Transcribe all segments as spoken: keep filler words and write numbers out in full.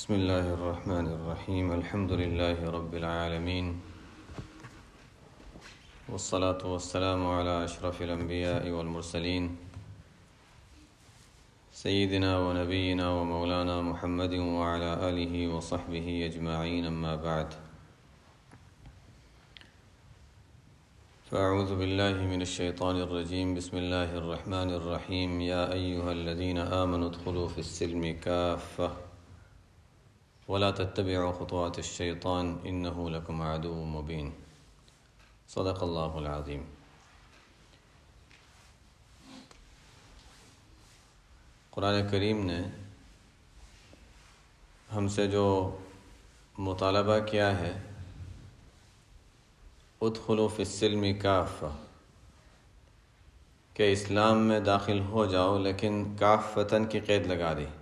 بسم اللہ الرحمن الرحیم الحمد للہ رب العالمین والصلاة والسلام علی اشرف الانبیاء والمرسلین سیدنا و نبینا و مولانا محمد وعلی آلہ وصحبہ اجمعین اما بعد فاعوذ باللہ من الشیطان الرجیم بسم اللہ الرحمن الرحیم یا ایہا الذین آمنوا ادخلوا فی السلم کافہ ولا تتبعوا خطوات الشیطان انه لکم عدو مبین صدق اللہ العظیم۔ قرآن کریم نے ہم سے جو مطالبہ کیا ہے ادخلوا فی السلم کافہ، کہ اسلام میں داخل ہو جاؤ، لیکن کافتاً کی قید لگا دی۔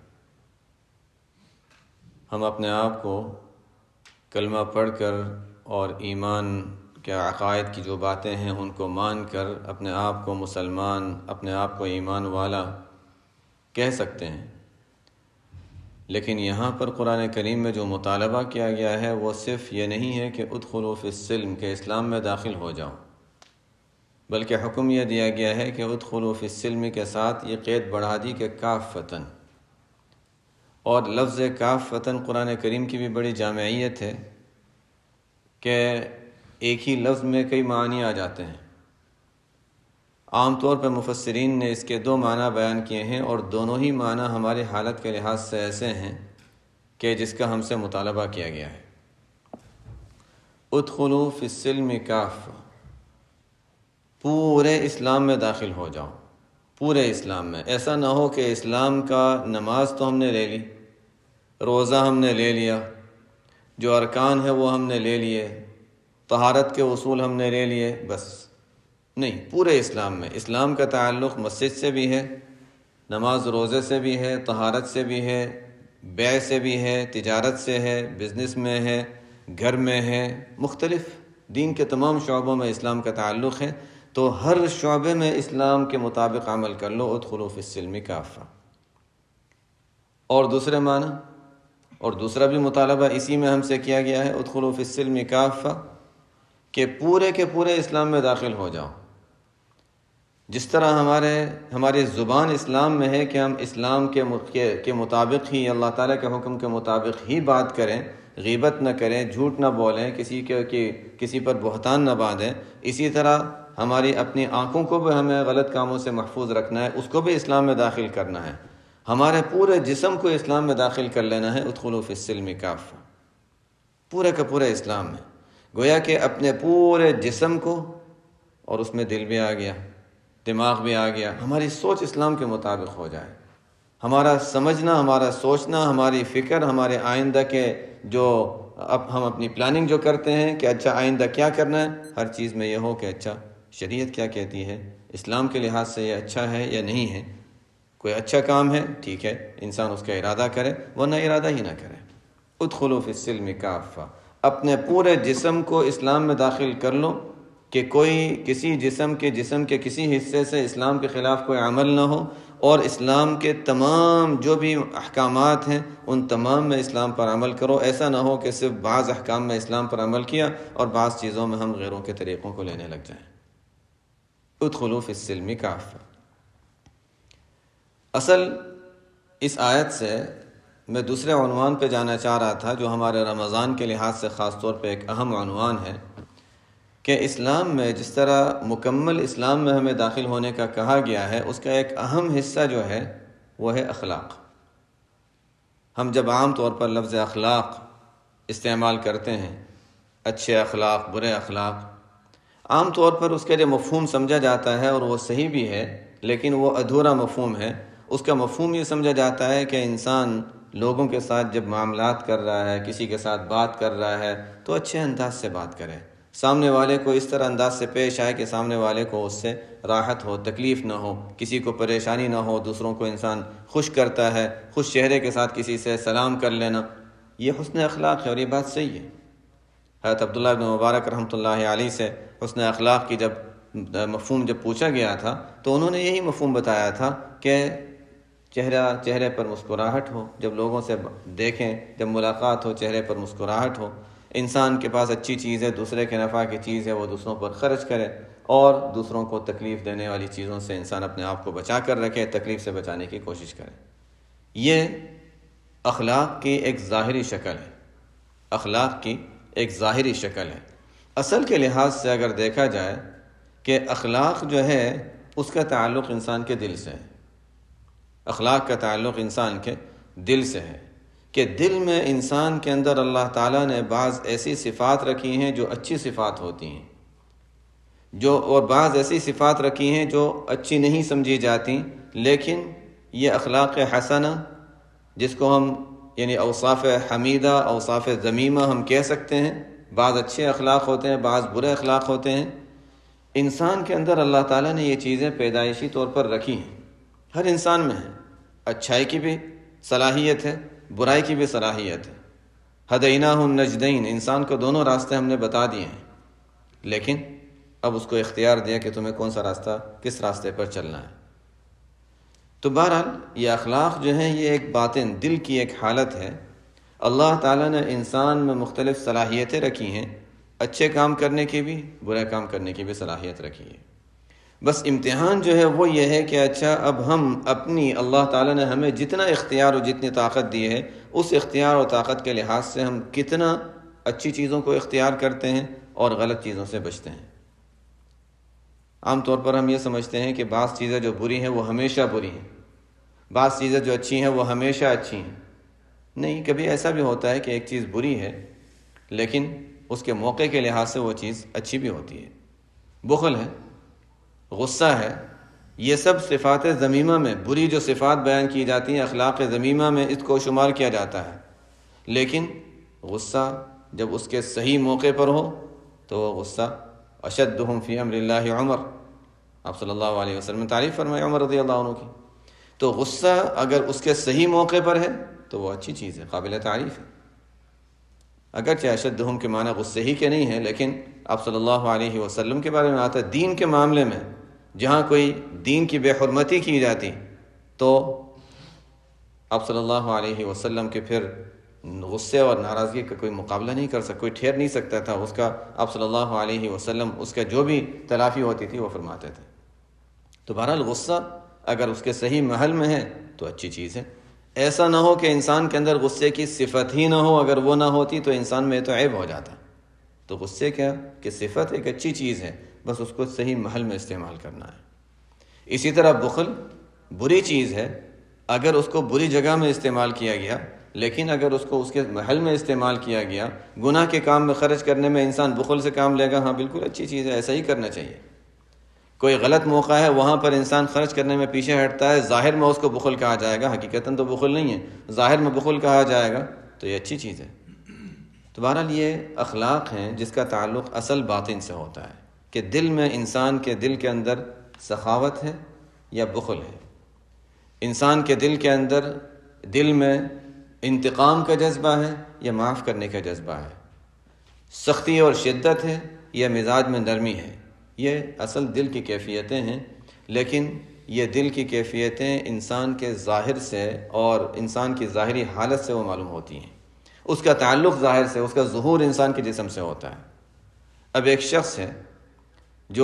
ہم اپنے آپ کو کلمہ پڑھ کر اور ایمان کے عقائد کی جو باتیں ہیں ان کو مان کر اپنے آپ کو مسلمان، اپنے آپ کو ایمان والا کہہ سکتے ہیں، لیکن یہاں پر قرآن کریم میں جو مطالبہ کیا گیا ہے وہ صرف یہ نہیں ہے کہ ادخلوا فی السلم، کہ اسلام میں داخل ہو جاؤ، بلکہ حکم یہ دیا گیا ہے کہ ادخلوا فی السلم کے ساتھ یہ قید بڑھا دی کہ کافتاً، اور لفظ کافتاً قرآن کریم کی بھی بڑی جامعیت ہے کہ ایک ہی لفظ میں کئی معنی آ جاتے ہیں۔ عام طور پہ مفسرین نے اس کے دو معنی بیان کیے ہیں، اور دونوں ہی معنی ہماری حالت کے لحاظ سے ایسے ہیں کہ جس کا ہم سے مطالبہ کیا گیا ہے۔ ادخلوا فی السلم کافہ، پورے اسلام میں داخل ہو جاؤ، پورے اسلام میں۔ ایسا نہ ہو کہ اسلام کا نماز تو ہم نے لے لی، روزہ ہم نے لے لیا، جو ارکان ہے وہ ہم نے لے لیے، طہارت کے اصول ہم نے لے لیے، بس نہیں، پورے اسلام میں۔ اسلام کا تعلق مسجد سے بھی ہے، نماز روزے سے بھی ہے، طہارت سے بھی ہے، بیع سے بھی ہے، تجارت سے ہے، بزنس میں ہے، گھر میں ہے، مختلف دین کے تمام شعبوں میں اسلام کا تعلق ہے، تو ہر شعبے میں اسلام کے مطابق عمل کر لو۔ ادخلوا فی السلم کافہ۔ اور دوسرے معنی اور دوسرا بھی مطالبہ اسی میں ہم سے کیا گیا ہے، ادخلوا فی السلم کافہ، کہ پورے کے پورے اسلام میں داخل ہو جاؤ۔ جس طرح ہمارے ہماری زبان اسلام میں ہے کہ ہم اسلام کے کے مطابق ہی، اللہ تعالیٰ کے حکم کے مطابق ہی بات کریں، غیبت نہ کریں، جھوٹ نہ بولیں، کسی کے کسی پر بہتان نہ باندھیں، اسی طرح ہماری اپنی آنکھوں کو بھی ہمیں غلط کاموں سے محفوظ رکھنا ہے، اس کو بھی اسلام میں داخل کرنا ہے، ہمارے پورے جسم کو اسلام میں داخل کر لینا ہے۔ ادخلوا فی السلم کافہ، پورے کا پورے اسلام میں، گویا کہ اپنے پورے جسم کو، اور اس میں دل بھی آ گیا، دماغ بھی آ گیا، ہماری سوچ اسلام کے مطابق ہو جائے، ہمارا سمجھنا، ہمارا سوچنا، ہماری فکر، ہمارے آئندہ کے جو اب ہم اپنی پلاننگ جو کرتے ہیں کہ اچھا آئندہ کیا کرنا ہے، ہر چیز میں یہ ہو کہ اچھا شریعت کیا کہتی ہے، اسلام کے لحاظ سے یہ اچھا ہے یا نہیں ہے، کوئی اچھا کام ہے ٹھیک ہے، انسان اس کا ارادہ کرے، ورنہ ارادہ ہی نہ کرے۔ ادخلوا فی السلم کافہ، اپنے پورے جسم کو اسلام میں داخل کر لو، کہ کوئی کسی جسم کے جسم کے کسی حصے سے اسلام کے خلاف کوئی عمل نہ ہو، اور اسلام کے تمام جو بھی احکامات ہیں ان تمام میں اسلام پر عمل کرو۔ ایسا نہ ہو کہ صرف بعض احکام میں اسلام پر عمل کیا اور بعض چیزوں میں ہم غیروں کے طریقوں کو لینے لگ جائیں۔ ادخلوا فی السلم کافہ۔ اصل اس آیت سے میں دوسرے عنوان پہ جانا چاہ رہا تھا، جو ہمارے رمضان کے لحاظ سے خاص طور پہ ایک اہم عنوان ہے، کہ اسلام میں جس طرح مکمل اسلام میں ہمیں داخل ہونے کا کہا گیا ہے، اس کا ایک اہم حصہ جو ہے وہ ہے اخلاق۔ ہم جب عام طور پر لفظ اخلاق استعمال کرتے ہیں، اچھے اخلاق، برے اخلاق، عام طور پر اس کا جو مفہوم سمجھا جاتا ہے، اور وہ صحیح بھی ہے، لیکن وہ ادھورا مفہوم ہے۔ اس کا مفہوم یہ سمجھا جاتا ہے کہ انسان لوگوں کے ساتھ جب معاملات کر رہا ہے، کسی کے ساتھ بات کر رہا ہے، تو اچھے انداز سے بات کرے، سامنے والے کو اس طرح انداز سے پیش آئے کہ سامنے والے کو اس سے راحت ہو، تکلیف نہ ہو، کسی کو پریشانی نہ ہو، دوسروں کو انسان خوش کرتا ہے، خوش چہرے کے ساتھ کسی سے سلام کر لینا، یہ حسن اخلاق ہے، اور یہ بات صحیح ہے۔ حضرت عبداللہ بن مبارک رحمۃ اللہ علیہ سے حسن اخلاق کی جب مفہوم جب پوچھا گیا تھا تو انہوں نے یہی مفہوم بتایا تھا کہ چہرہ چہرے پر مسکراہٹ ہو، جب لوگوں سے دیکھیں، جب ملاقات ہو چہرے پر مسکراہٹ ہو، انسان کے پاس اچھی چیز ہے، دوسرے کے نفع کی چیز ہے، وہ دوسروں پر خرچ کرے، اور دوسروں کو تکلیف دینے والی چیزوں سے انسان اپنے آپ کو بچا کر رکھے، تکلیف سے بچانے کی کوشش کرے۔ یہ اخلاق کی ایک ظاہری شکل ہے، اخلاق کی ایک ظاہری شکل ہے۔ اصل کے لحاظ سے اگر دیکھا جائے کہ اخلاق جو ہے اس کا تعلق انسان کے دل سے ہے، اخلاق کا تعلق انسان کے دل سے ہے، کہ دل میں انسان کے اندر اللہ تعالیٰ نے بعض ایسی صفات رکھی ہیں جو اچھی صفات ہوتی ہیں، جو اور بعض ایسی صفات رکھی ہیں جو اچھی نہیں سمجھی جاتی، لیکن یہ اخلاق حسنہ جس کو ہم یعنی اوصاف حمیدہ، اوصاف ذمیمہ ہم کہہ سکتے ہیں، بعض اچھے اخلاق ہوتے ہیں، بعض برے اخلاق ہوتے ہیں۔ انسان کے اندر اللہ تعالیٰ نے یہ چیزیں پیدائشی طور پر رکھی ہیں، ہر انسان میں ہے، اچھائی کی بھی صلاحیت ہے، برائی کی بھی صلاحیت ہے۔ ہدیناہ النجدین، انسان کو دونوں راستے ہم نے بتا دیے ہیں، لیکن اب اس کو اختیار دیا کہ تمہیں کون سا راستہ، کس راستے پر چلنا ہے۔ تو بہرحال یہ اخلاق جو ہیں یہ ایک باطن، دل کی ایک حالت ہے۔ اللہ تعالیٰ نے انسان میں مختلف صلاحیتیں رکھی ہیں، اچھے کام کرنے کی بھی، برے کام کرنے کی بھی صلاحیت رکھی ہے۔ بس امتحان جو ہے وہ یہ ہے کہ اچھا اب ہم اپنی، اللہ تعالیٰ نے ہمیں جتنا اختیار اور جتنی طاقت دی ہے، اس اختیار اور طاقت کے لحاظ سے ہم کتنا اچھی چیزوں کو اختیار کرتے ہیں اور غلط چیزوں سے بچتے ہیں۔ عام طور پر ہم یہ سمجھتے ہیں کہ بعض چیزیں جو بری ہیں وہ ہمیشہ بری ہیں، بعض چیزیں جو اچھی ہیں وہ ہمیشہ اچھی ہیں۔ نہیں، کبھی ایسا بھی ہوتا ہے کہ ایک چیز بری ہے لیکن اس کے موقع کے لحاظ سے وہ چیز اچھی بھی ہوتی ہے۔ بخل ہے، غصہ ہے، یہ سب صفات ذمیمہ میں، بری جو صفات بیان کی جاتی ہیں اخلاق ذمیمہ میں اس کو شمار کیا جاتا ہے۔ لیکن غصہ جب اس کے صحیح موقع پر ہو تو وہ غصہ، اشدہم فی امر اللہ عمر، آپ صلی اللہ علیہ وسلم نے تعریف فرمائی عمر رضی اللہ عنہ کی۔ تو غصہ اگر اس کے صحیح موقع پر ہے تو وہ اچھی چیز ہے، قابل تعریف ہے۔ اگرچہ اشدہم کے معنی غصے ہی کے نہیں ہیں، لیکن آپ صلی اللہ علیہ وسلم کے بارے میں آتا ہے دین کے معاملے میں جہاں کوئی دین کی بے حرمتی کی جاتی تو آپ صلی اللہ علیہ وسلم کے پھر غصے اور ناراضگی کا کوئی مقابلہ نہیں کر سکتا، کوئی ٹھہر نہیں سکتا تھا اس کا۔ آپ صلی اللہ علیہ وسلم اس کا جو بھی تلافی ہوتی تھی وہ فرماتے تھے۔ تو بہرحال غصہ اگر اس کے صحیح محل میں ہے تو اچھی چیز ہے۔ ایسا نہ ہو کہ انسان کے اندر غصے کی صفت ہی نہ ہو، اگر وہ نہ ہوتی تو انسان میں تو عیب ہو جاتا۔ تو غصے کیا کہ صفت ایک اچھی چیز ہے، بس اس کو صحیح محل میں استعمال کرنا ہے۔ اسی طرح بخل بری چیز ہے، اگر اس کو بری جگہ میں استعمال کیا گیا، لیکن اگر اس کو اس کے محل میں استعمال کیا گیا، گناہ کے کام میں خرچ کرنے میں انسان بخل سے کام لے گا، ہاں بالکل اچھی چیز ہے، ایسا ہی کرنا چاہیے۔ کوئی غلط موقع ہے وہاں پر انسان خرچ کرنے میں پیچھے ہٹتا ہے، ظاہر میں اس کو بخل کہا جائے گا، حقیقتاً تو بخل نہیں ہے، ظاہر میں بخل کہا جائے گا، تو یہ اچھی چیز ہے۔ تو بہرحال یہ اخلاق ہیں جس کا تعلق اصل باطن سے ہوتا ہے، کہ دل میں، انسان کے دل کے اندر سخاوت ہے یا بخل ہے، انسان کے دل کے اندر، دل میں انتقام کا جذبہ ہے یا معاف کرنے کا جذبہ ہے، سختی اور شدت ہے یا مزاج میں نرمی ہے۔ یہ اصل دل کی کیفیتیں ہیں، لیکن یہ دل کی کیفیتیں انسان کے ظاہر سے اور انسان کی ظاہری حالت سے وہ معلوم ہوتی ہیں، اس کا تعلق ظاہر سے، اس کا ظہور انسان کے جسم سے ہوتا ہے۔ اب ایک شخص ہے جو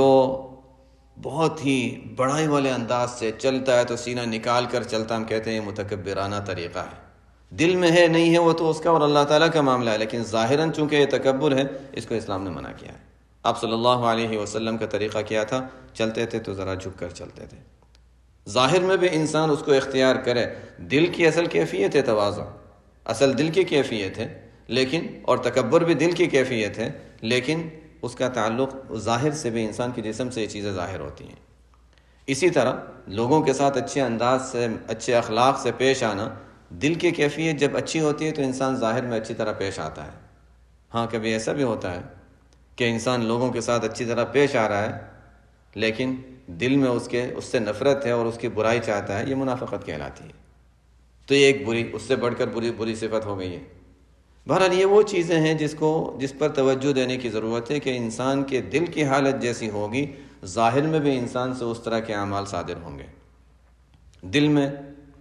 بہت ہی بڑائی والے انداز سے چلتا ہے تو سینہ نکال کر چلتا، ہم کہتے ہیں یہ متکبرانہ طریقہ ہے، دل میں ہے نہیں ہے وہ تو اس کا اور اللہ تعالیٰ کا معاملہ ہے، لیکن ظاہراً چونکہ یہ تکبر ہے، اس کو اسلام نے منع کیا ہے۔ آپ صلی اللہ علیہ وسلم کا طریقہ کیا تھا؟ چلتے تھے تو ذرا جھک کر چلتے تھے۔ ظاہر میں بھی انسان اس کو اختیار کرے، دل کی اصل کیفیت ہے تواضع، اصل دل کی کیفیت ہے، لیکن اور تکبر بھی دل کی کیفیت ہے، لیکن اس کا تعلق ظاہر سے بھی، انسان کے جسم سے یہ چیزیں ظاہر ہوتی ہیں۔ اسی طرح لوگوں کے ساتھ اچھے انداز سے، اچھے اخلاق سے پیش آنا، دل کی کیفیت جب اچھی ہوتی ہے تو انسان ظاہر میں اچھی طرح پیش آتا ہے۔ ہاں کبھی ایسا بھی ہوتا ہے کہ انسان لوگوں کے ساتھ اچھی طرح پیش آ رہا ہے لیکن دل میں اس کے اس سے نفرت ہے اور اس کی برائی چاہتا ہے، یہ منافقت کہلاتی ہے۔ تو یہ ایک بری، اس سے بڑھ کر بری بری صفت ہو گئی ہے۔ بہرحال یہ وہ چیزیں ہیں جس کو جس پر توجہ دینے کی ضرورت ہے کہ انسان کے دل کی حالت جیسی ہوگی، ظاہر میں بھی انسان سے اس طرح کے اعمال صادر ہوں گے۔ دل میں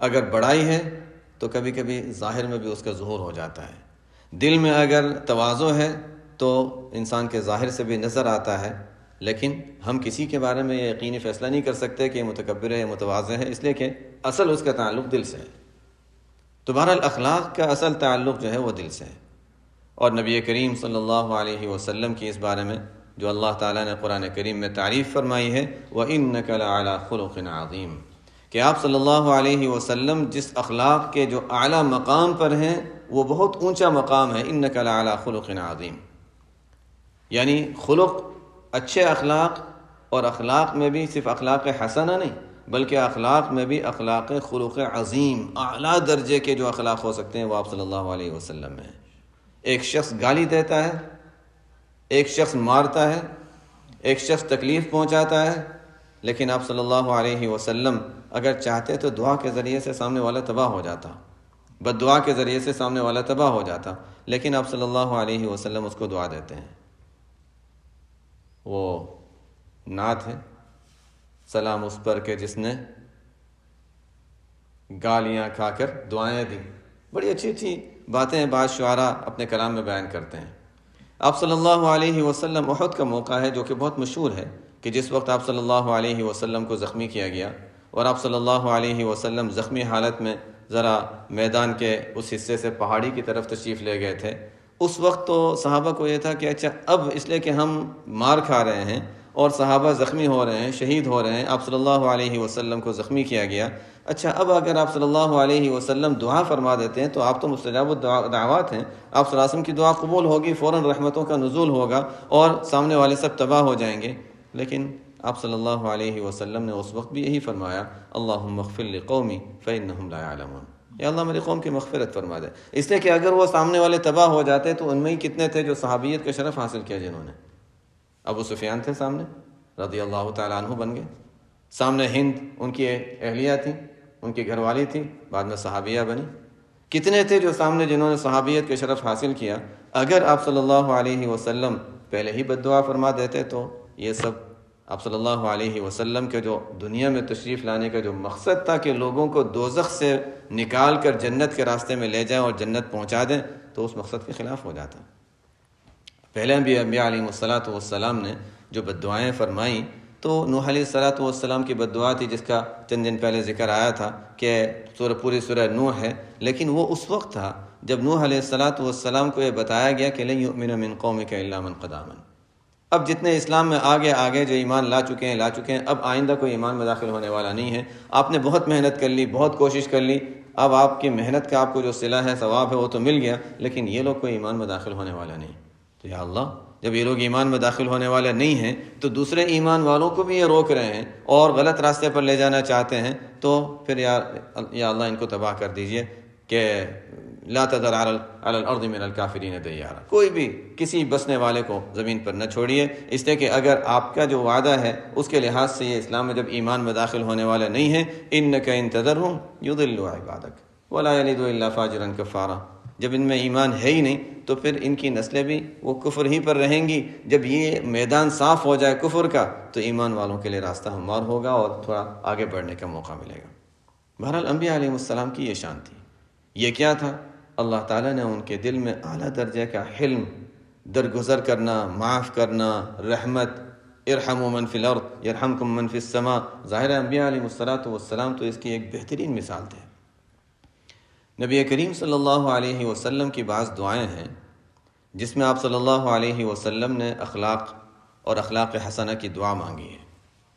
اگر بڑائی ہے تو کبھی کبھی ظاہر میں بھی اس کا ظہور ہو جاتا ہے. دل میں اگر تواضع ہے تو انسان کے ظاہر سے بھی نظر آتا ہے، لیکن ہم کسی کے بارے میں یہ یقینی فیصلہ نہیں کر سکتے کہ یہ متکبر ہے یا متواضع ہے، اس لیے کہ اصل اس کا تعلق دل سے ہے. تو بہرحال اخلاق کا اصل تعلق جو ہے وہ دل سے ہے. اور نبی کریم صلی اللہ علیہ وسلم کی اس بارے میں جو اللہ تعالیٰ نے قرآن کریم میں تعریف فرمائی ہے وَإِنَّكَ لَعَلَىٰ خُلُقٍ عَظِيمٍ، کہ آپ صلی اللہ علیہ وسلم جس اخلاق کے جو اعلیٰ مقام پر ہیں وہ بہت اونچا مقام ہے. إِنَّكَ لَعَلَىٰ خُلُقٍ عَظِيمٍ، یعنی خلق، اچھے اخلاق، اور اخلاق میں بھی صرف اخلاق حسنہ نہیں بلکہ اخلاق میں بھی اخلاق خلق عظیم، اعلیٰ درجے کے جو اخلاق ہو سکتے ہیں وہ آپ صلی اللہ علیہ وسلم میں ہیں. ایک شخص گالی دیتا ہے، ایک شخص مارتا ہے، ایک شخص تکلیف پہنچاتا ہے، لیکن آپ صلی اللہ علیہ وسلم اگر چاہتے تو دعا کے ذریعے سے سامنے والا تباہ ہو جاتا، بد دعا کے ذریعے سے سامنے والا تباہ ہو جاتا، لیکن آپ صلی اللہ علیہ وسلم اس کو دعا دیتے ہیں. وہ نعت ہے، سلام اس پر کہ جس نے گالیاں کھا کر دعائیں دیں. بڑی اچھی اچھی باتیں بعض شعراء اپنے کلام میں بیان کرتے ہیں. آپ صلی اللہ علیہ وسلم، احد کا موقع ہے جو کہ بہت مشہور ہے، کہ جس وقت آپ صلی اللہ علیہ وسلم کو زخمی کیا گیا اور آپ صلی اللہ علیہ وسلم زخمی حالت میں ذرا میدان کے اس حصے سے پہاڑی کی طرف تشریف لے گئے تھے. اس وقت تو صحابہ کو یہ تھا کہ اچھا اب اس لیے کہ ہم مار کھا رہے ہیں اور صحابہ زخمی ہو رہے ہیں، شہید ہو رہے ہیں، آپ صلی اللہ علیہ وسلم کو زخمی کیا گیا، اچھا اب اگر آپ صلی اللہ علیہ وسلم دعا فرما دیتے ہیں تو آپ تو مستجاب الدعوات ہیں، آپ صلی اللہ علیہ وسلم کی دعا قبول ہوگی، فوراً رحمتوں کا نزول ہوگا اور سامنے والے سب تباہ ہو جائیں گے. لیکن آپ صلی اللہ علیہ وسلم نے اس وقت بھی یہی فرمایا، اللہم اغفر لقومی فإنہم لا یعلمون، یا اللہ میری قوم کی مغفرت فرما دے. اس لیے کہ اگر وہ سامنے والے تباہ ہو جاتے تو ان میں ہی کتنے تھے جو صحابیت کا شرف حاصل کیا، جنہوں نے ابو سفیان تھے سامنے، رضی اللہ تعالیٰ عنہ بن گئے، سامنے ہند ان کی اہلیہ تھی، ان کی گھر والی تھی، بعد میں صحابیہ بنی. کتنے تھے جو سامنے جنہوں نے صحابیت کے شرف حاصل کیا. اگر آپ صلی اللہ علیہ وسلم پہلے ہی بد دعا فرما دیتے تو یہ سب آپ صلی اللہ علیہ وسلم کے جو دنیا میں تشریف لانے کا جو مقصد تھا کہ لوگوں کو دوزخ سے نکال کر جنت کے راستے میں لے جائیں اور جنت پہنچا دیں، تو اس مقصد کے خلاف ہو جاتا. پہلے بھی انبیاء علیہ الصلاۃ والسلام نے جو بد دعائیں فرمائیں تو نوح علیہ الصلاۃ والسلام کی بد دعا تھی جس کا چند دن پہلے ذکر آیا تھا کہ سورہ پوری سورہ نوح ہے، لیکن وہ اس وقت تھا جب نوح علیہ الصلاۃ والسلام کو یہ بتایا گیا کہ لن یؤمن من قومک الا من قد آمن. اب جتنے اسلام میں آگے آگے جو ایمان لا چکے ہیں لا چکے ہیں اب آئندہ کوئی ایمان میں داخل ہونے والا نہیں ہے. آپ نے بہت محنت کر لی، بہت کوشش کر لی، اب آپ کی محنت کا آپ کو جو صلہ ہے، ثواب ہے، وہ تو مل گیا، لیکن یہ لوگ کوئی ایمان میں داخل ہونے والا نہیں. تو یا اللہ، جب یہ لوگ ایمان میں داخل ہونے والے نہیں ہیں تو دوسرے ایمان والوں کو بھی یہ روک رہے ہیں اور غلط راستے پر لے جانا چاہتے ہیں، تو پھر یا یا اللہ ان کو تباہ کر دیجئے کہ لا تذر علی الارض من الکافرین دیارا، کوئی بھی کسی بسنے والے کو زمین پر نہ چھوڑیے. اس لیے کہ اگر آپ کا جو وعدہ ہے اس کے لحاظ سے یہ اسلام میں جب ایمان میں داخل ہونے والے نہیں ہیں، انک ان تذرہم یضلوا عبادک ولا یلدوا الا فاجرا کفارا، جب ان میں ایمان ہے ہی نہیں تو پھر ان کی نسلیں بھی وہ کفر ہی پر رہیں گی. جب یہ میدان صاف ہو جائے کفر کا تو ایمان والوں کے لیے راستہ ہموار ہوگا اور تھوڑا آگے بڑھنے کا موقع ملے گا. بہرحال انبیاء علیہ السلام کی یہ شان تھی. یہ کیا تھا؟ اللہ تعالیٰ نے ان کے دل میں اعلیٰ درجے کا حلم، درگزر کرنا، معاف کرنا، رحمت، ارحموا من فی الارض یرحمکم من فی السماء. ظاہر انبیاء علیہ الصلاۃ والسلام تو اس کی ایک بہترین مثال تھے. نبی کریم صلی اللہ علیہ وسلم کی بعض دعائیں ہیں جس میں آپ صلی اللہ علیہ وسلم نے اخلاق اور اخلاق حسنہ کی دعا مانگی ہے،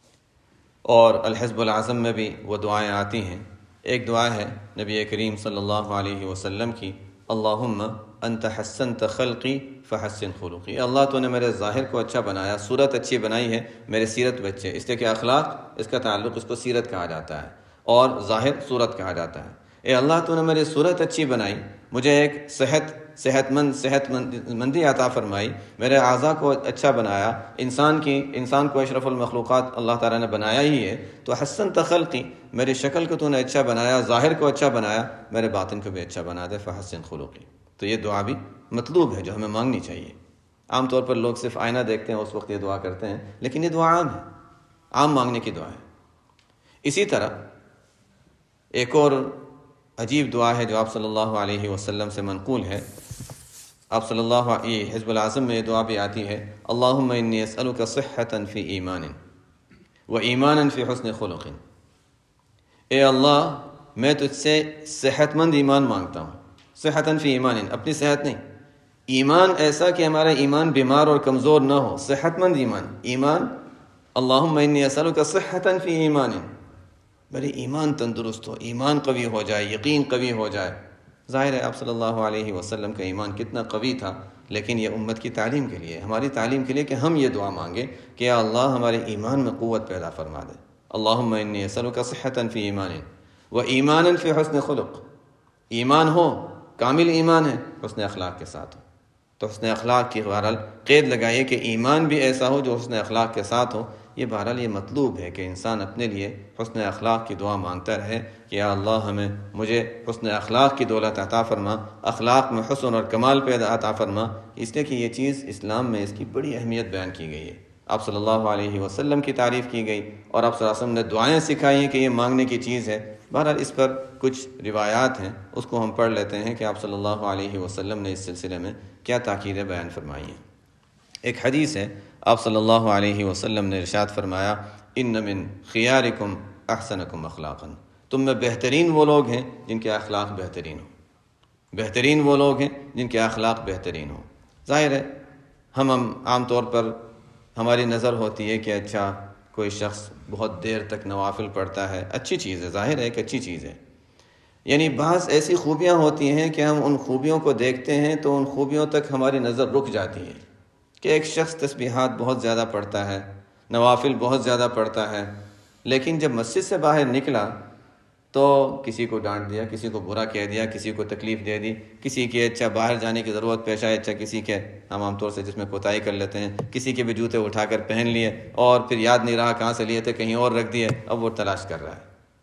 اور الحزب العظم میں بھی وہ دعائیں آتی ہیں. ایک دعا ہے نبی کریم صلی اللہ علیہ وسلم کی، اللہم انت حسنت خلقی فحسن خلقی، اللہ تو نے میرے ظاہر کو اچھا بنایا، صورت اچھی بنائی ہے، میرے سیرت بچے. اس لیے کہ اخلاق اس کا تعلق اس کو سیرت کہا جاتا ہے اور ظاہر صورت کہا جاتا ہے. اے اللہ تو نے میری صورت اچھی بنائی، مجھے ایک صحت صحت مند صحت مندی عطا فرمائی، میرے اعضاء کو اچھا بنایا. انسان کی انسان کو اشرف المخلوقات اللہ تعالیٰ نے بنایا ہی ہے، تو حسن تخلقی، میری شکل کو تو نے اچھا بنایا، ظاہر کو اچھا بنایا، میرے باطن کو بھی اچھا بنا دے، فحسن خلقی. تو یہ دعا بھی مطلوب ہے جو ہمیں مانگنی چاہیے. عام طور پر لوگ صرف آئینہ دیکھتے ہیں اس وقت یہ دعا کرتے ہیں، لیکن یہ دعا عام ہے، عام مانگنے کی دعا ہے. اسی طرح ایک اور عجیب دعا ہے جو آپ صلی اللہ علیہ وسلم سے منقول ہے. آپ صلی اللہ علیہ حزب العظم میں یہ دعا بھی آتی ہے، اللہم انی اسألک صحة فی ایمان و ایمانا فی حسن خلق. اے اللہ میں تجھ سے صحت مند ایمان مانگتا ہوں. صحة فی ایمان، اپنی صحت نہیں، ایمان ایسا کہ ہمارا ایمان بیمار اور کمزور نہ ہو، صحت مند ایمان. ایمان اللہم انی اسألک صحة فی ایمان، بھلے ایمان تندرست ہو، ایمان قوی ہو جائے، یقین قوی ہو جائے. ظاہر ہے آپ صلی اللہ علیہ وسلم کا ایمان کتنا قوی تھا، لیکن یہ امت کی تعلیم کے لیے، ہماری تعلیم کے لیے کہ ہم یہ دعا مانگیں کہ یا اللہ ہمارے ایمان میں قوت پیدا فرما دے. اللہم انی اسألک صحة فی ایمان و ایمانا فی حسن خلق. ایمان ہو، کامل ایمان ہے، حسن اخلاق کے ساتھ ہو. تو حسن اخلاق کی بہرحال قید لگائیے کہ ایمان بھی ایسا ہو جو حسن اخلاق کے ساتھ ہو. یہ بہرحال یہ مطلوب ہے کہ انسان اپنے لیے حسن اخلاق کی دعا مانگتا رہے کہ یا اللہ ہمیں مجھے حسن اخلاق کی دولت عطا فرما، اخلاق میں حسن اور کمال پیدا عطا فرما. اس لیے کہ یہ چیز اسلام میں اس کی بڑی اہمیت بیان کی گئی ہے. آپ صلی اللہ علیہ وسلم کی تعریف کی گئی اور آپ صلی اللہ علیہ وسلم نے دعائیں سکھائی ہیں کہ یہ مانگنے کی چیز ہے. بہرحال اس پر کچھ روایات ہیں، اس کو ہم پڑھ لیتے ہیں کہ آپ صلی اللہ علیہ وسلم نے اس سلسلے میں کیا تاکیدیں بیان فرمائی ہیں. ایک حدیث ہے، آپ صلی اللہ علیہ وسلم نے ارشاد فرمایا، ان من خیارکم احسنکم اخلاقا. تم میں بہترین وہ لوگ ہیں جن کے اخلاق بہترین ہوں. بہترین وہ لوگ ہیں جن کے اخلاق بہترین ہوں. ظاہر ہے ہم ہم عام طور پر ہماری نظر ہوتی ہے کہ اچھا کوئی شخص بہت دیر تک نوافل پڑھتا ہے، اچھی چیز ہے، ظاہر ہے ایک اچھی چیز ہے. یعنی بعض ایسی خوبیاں ہوتی ہیں کہ ہم ان خوبیوں کو دیکھتے ہیں تو ان خوبیوں تک ہماری نظر رک جاتی ہے کہ ایک شخص تسبیحات بہت زیادہ پڑھتا ہے، نوافل بہت زیادہ پڑھتا ہے، لیکن جب مسجد سے باہر نکلا تو کسی کو ڈانٹ دیا، کسی کو برا کہہ دیا، کسی کو تکلیف دے دی، کسی کے اچھا باہر جانے کی ضرورت پیش آئے، اچھا کسی کے ہم عام طور سے جس میں کوتاہی کر لیتے ہیں، کسی کے بھی جوتے اٹھا کر پہن لیے اور پھر یاد نہیں رہا کہاں سے لیے تھے، کہیں اور رکھ دیے، اب وہ تلاش کر رہا ہے.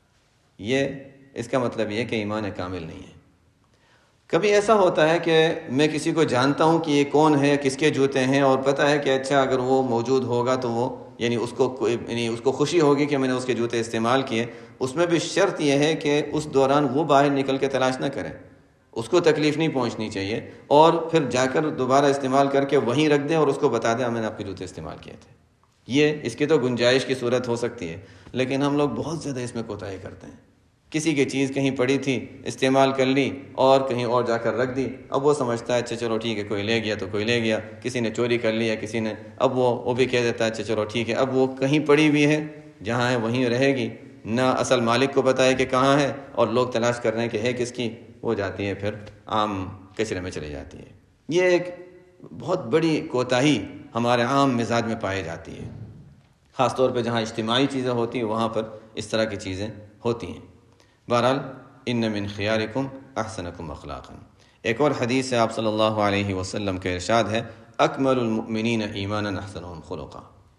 یہ اس کا مطلب یہ کہ ایمان کامل نہیں ہے. کبھی ایسا ہوتا ہے کہ میں کسی کو جانتا ہوں کہ یہ کون ہے، کس کے جوتے ہیں، اور پتہ ہے کہ اچھا اگر وہ موجود ہوگا تو وہ یعنی اس کو یعنی اس کو خوشی ہوگی کہ میں نے اس کے جوتے استعمال کیے. اس میں بھی شرط یہ ہے کہ اس دوران وہ باہر نکل کے تلاش نہ کرے، اس کو تکلیف نہیں پہنچنی چاہیے، اور پھر جا کر دوبارہ استعمال کر کے وہیں رکھ دیں اور اس کو بتا دیں میں نے آپ کے جوتے استعمال کیے تھے. یہ اس کی تو گنجائش کی صورت ہو سکتی ہے، لیکن ہم لوگ بہت زیادہ اس میں کوتاہی کرتے ہیں. کسی کی چیز کہیں پڑی تھی، استعمال کر لی اور کہیں اور جا کر رکھ دی. اب وہ سمجھتا ہے اچھا چلو ٹھیک ہے، کوئی لے گیا تو کوئی لے گیا، کسی نے چوری کر لیا کسی نے، اب وہ وہ بھی کہہ دیتا ہے اچھا چلو ٹھیک ہے. اب وہ کہیں پڑی ہوئی ہے، جہاں ہے وہیں رہے گی، نہ اصل مالک کو پتہ ہے کہ کہاں ہے، اور لوگ تلاش کر رہے ہیں کہ ہے کس کی، وہ جاتی ہے پھر عام کچرے میں چلی جاتی ہے. یہ ایک بہت بڑی کوتاہی ہمارے عام مزاج میں پائی جاتی ہے، خاص طور پہ جہاں اجتماعی چیزیں ہوتی ہیں وہاں پر اس طرح کی چیزیں ہوتی ہیں. بہرحال ان من خیارکم احسنکم اخلاقا. ایک اور حدیث ہے، آپ صلی اللہ علیہ وسلم کا ارشاد ہے، اکمل المؤمنین ایمانا احسنهم خلقا.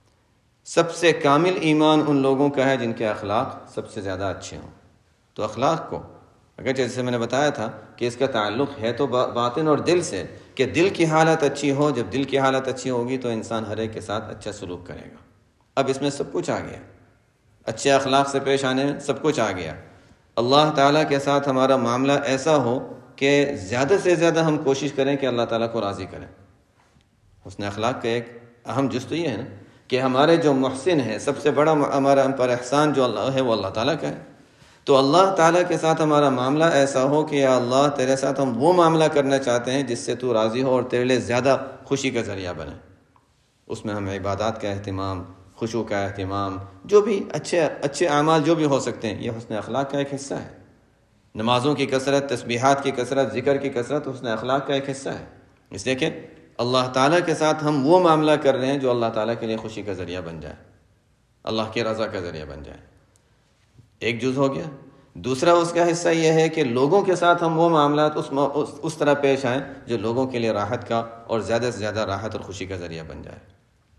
سب سے کامل ایمان ان لوگوں کا ہے جن کے اخلاق سب سے زیادہ اچھے ہوں. تو اخلاق کو اگر جیسے میں نے بتایا تھا کہ اس کا تعلق ہے تو باطن اور دل سے، کہ دل کی حالت اچھی ہو. جب دل کی حالت اچھی ہوگی تو انسان ہر ایک کے ساتھ اچھا سلوک کرے گا. اب اس میں سب کچھ آ گیا، اچھے اخلاق سے پیش آنے میں سب کچھ آ گیا. اللہ تعالیٰ کے ساتھ ہمارا معاملہ ایسا ہو کہ زیادہ سے زیادہ ہم کوشش کریں کہ اللہ تعالیٰ کو راضی کریں. حسن اخلاق کا ایک اہم جز تو یہ ہے نا کہ ہمارے جو محسن ہے، سب سے بڑا ہمارا ہم پر احسان جو اللہ ہے وہ اللہ تعالیٰ کا ہے. تو اللہ تعالیٰ کے ساتھ ہمارا معاملہ ایسا ہو کہ یا اللہ تیرے ساتھ ہم وہ معاملہ کرنا چاہتے ہیں جس سے تو راضی ہو اور تیرے لیے زیادہ خوشی کا ذریعہ بنے. اس میں ہم عبادات کا اہتمام، خشوع کا اہتمام، جو بھی اچھے اچھے اعمال جو بھی ہو سکتے ہیں، یہ حسن اخلاق کا ایک حصہ ہے. نمازوں کی کثرت، تسبیحات کی کثرت، ذکر کی کثرت حسن اخلاق کا ایک حصہ ہے. اس لیے کہ اللہ تعالیٰ کے ساتھ ہم وہ معاملہ کر رہے ہیں جو اللہ تعالیٰ کے لیے خوشی کا ذریعہ بن جائے، اللہ کی رضا کا ذریعہ بن جائے. ایک جز ہو گیا. دوسرا اس کا حصہ یہ ہے کہ لوگوں کے ساتھ ہم وہ معاملات اس اس, اس طرح پیش آئیں جو لوگوں کے لیے راحت کا اور زیادہ سے زیادہ راحت اور خوشی کا ذریعہ بن جائے.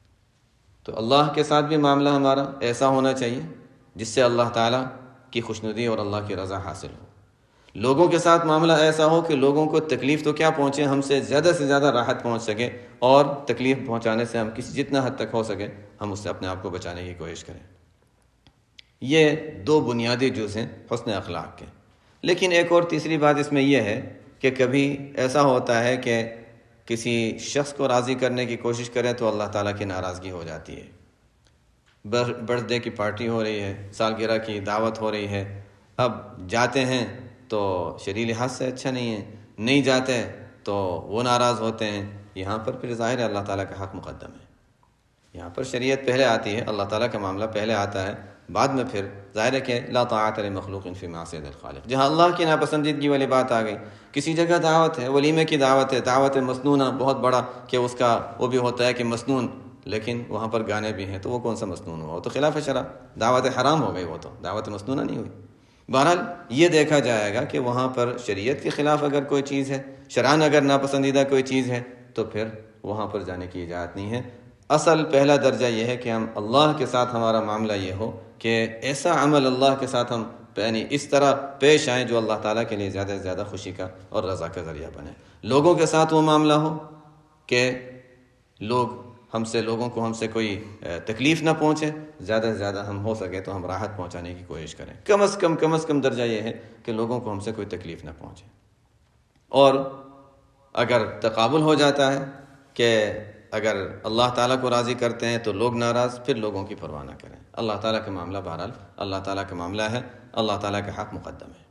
تو اللہ کے ساتھ بھی معاملہ ہمارا ایسا ہونا چاہیے جس سے اللہ تعالیٰ کی خوشنودی اور اللہ کی رضا حاصل ہو. لوگوں کے ساتھ معاملہ ایسا ہو کہ لوگوں کو تکلیف تو کیا پہنچے، ہم سے زیادہ سے زیادہ راحت پہنچ سکے، اور تکلیف پہنچانے سے ہم کسی جتنا حد تک ہو سکے ہم اس سے اپنے آپ کو بچانے کی کوشش کریں. یہ دو بنیادی جز ہیں حسن اخلاق کے۔ لیکن ایک اور تیسری بات اس میں یہ ہے کہ کبھی ایسا ہوتا ہے کہ کسی شخص کو راضی کرنے کی کوشش کریں تو اللہ تعالیٰ کی ناراضگی ہو جاتی ہے۔ برتھ ڈے کی پارٹی ہو رہی ہے، سالگرہ کی دعوت ہو رہی ہے، اب جاتے ہیں تو شرعی لحاظ سے اچھا نہیں ہے، نہیں جاتے تو وہ ناراض ہوتے ہیں۔ یہاں پر پھر ظاہر ہے اللہ تعالیٰ کا حق مقدم ہے، یہاں پر شریعت پہلے آتی ہے، اللہ تعالیٰ کا معاملہ پہلے آتا ہے، بعد میں پھر ظاہر ہے کہ لا طاعت لمخلوق فی معصیۃ الخالق۔ جہاں اللہ کی ناپسندیدگی والی بات آ گئی، کسی جگہ دعوت ہے، ولیمے کی دعوت ہے، دعوت مسنونہ بہت بڑا کہ اس کا وہ بھی ہوتا ہے کہ مسنون، لیکن وہاں پر گانے بھی ہیں، تو وہ کون سا مسنون ہوا؟ وہ تو خلاف شرع، دعوت حرام ہو گئی، وہ تو دعوت مسنونہ نہیں ہوئی۔ بہرحال یہ دیکھا جائے گا کہ وہاں پر شریعت کے خلاف اگر کوئی چیز ہے، شرعاً اگر ناپسندیدہ کوئی چیز ہے، تو پھر وہاں پر جانے کی اجازت نہیں ہے۔ اصل پہلا درجہ یہ ہے کہ ہم اللہ کے ساتھ ہمارا معاملہ یہ ہو کہ ایسا عمل اللہ کے ساتھ ہم یعنی اس طرح پیش آئیں جو اللہ تعالیٰ کے لیے زیادہ سے زیادہ خوشی کا اور رضا کا ذریعہ بنے۔ لوگوں کے ساتھ وہ معاملہ ہو کہ لوگ ہم سے لوگوں کو ہم سے کوئی تکلیف نہ پہنچے، زیادہ سے زیادہ ہم ہو سکے تو ہم راحت پہنچانے کی کوشش کریں۔ کم از کم کم از کم درجہ یہ ہے کہ لوگوں کو ہم سے کوئی تکلیف نہ پہنچے۔ اور اگر تقابل ہو جاتا ہے کہ اگر اللہ تعالیٰ کو راضی کرتے ہیں تو لوگ ناراض، پھر لوگوں کی پرواہ نہ کریں۔ اللہ تعالیٰ کا معاملہ بہرحال اللہ تعالیٰ کا معاملہ ہے، اللہ تعالیٰ کا حق مقدم ہے۔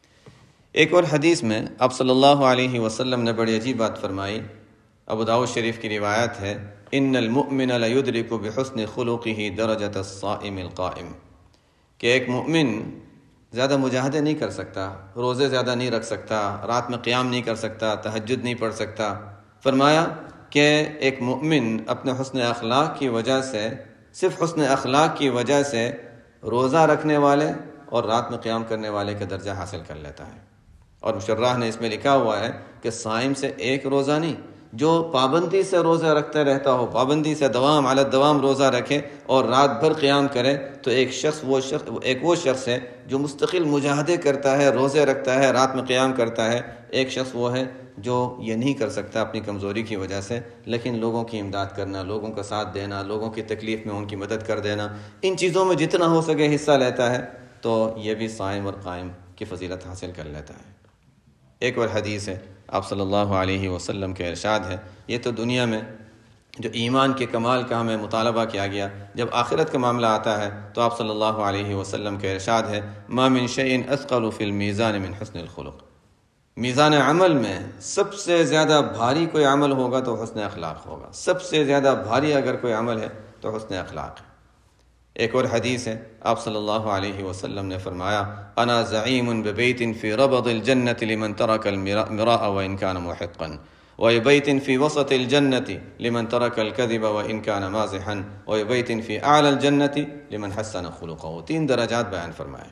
ایک اور حدیث میں آپ صلی اللہ علیہ وسلم نے بڑی عجیب بات فرمائی، ابو داؤد شریف کی روایت ہے، ان المؤمن لیدرک بحسن خلقہ درجۃ الصائم القائم، کہ ایک مومن زیادہ مجاہدے نہیں کر سکتا، روزے زیادہ نہیں رکھ سکتا، رات میں قیام نہیں کر سکتا، تہجد نہیں پڑھ سکتا۔ فرمایا کہ ایک مومن اپنے حسن اخلاق کی وجہ سے، صرف حسن اخلاق کی وجہ سے روزہ رکھنے والے اور رات میں قیام کرنے والے کا درجہ حاصل کر لیتا ہے۔ اور مشرح نے اس میں لکھا ہوا ہے کہ صائم سے ایک روزہ نہیں، جو پابندی سے روزہ رکھتا رہتا ہو، پابندی سے دوام علی الدوام روزہ رکھے اور رات بھر قیام کرے، تو ایک شخص وہ شخص ایک وہ شخص ہے جو مستقل مجاہدے کرتا ہے، روزے رکھتا ہے، رات میں قیام کرتا ہے۔ ایک شخص وہ ہے جو یہ نہیں کر سکتا اپنی کمزوری کی وجہ سے، لیکن لوگوں کی امداد کرنا، لوگوں کا ساتھ دینا، لوگوں کی تکلیف میں ان کی مدد کر دینا، ان چیزوں میں جتنا ہو سکے حصہ لیتا ہے، تو یہ بھی صائم اور قائم کی فضیلت حاصل کر لیتا ہے۔ ایک اور حدیث ہے، آپ صلی اللہ علیہ وسلم کے ارشاد ہے، یہ تو دنیا میں جو ایمان کے کمال کا ہمیں مطالبہ کیا گیا، جب آخرت کا معاملہ آتا ہے تو آپ صلی اللہ علیہ وسلم کے ارشاد ہے، ما من شیء اثقل فی المیزان من حسن الخلق، میزان عمل میں سب سے زیادہ بھاری کوئی عمل ہوگا تو حسن اخلاق ہوگا، سب سے زیادہ بھاری اگر کوئی عمل ہے تو حسن اخلاق ہے۔ ایک اور حدیث ہے، آپ صلی اللہ علیہ وسلم نے فرمایا، انا زعیم ببیت فی ربض الجنة لمن ترک المراء وان کان محقا، وبیت فی وسط الجنة لمن ترک الكذب وان کان مازحا، وبیت فی اعلی الجنة لمن حسن خلقه۔ تین درجات بیان فرمائے،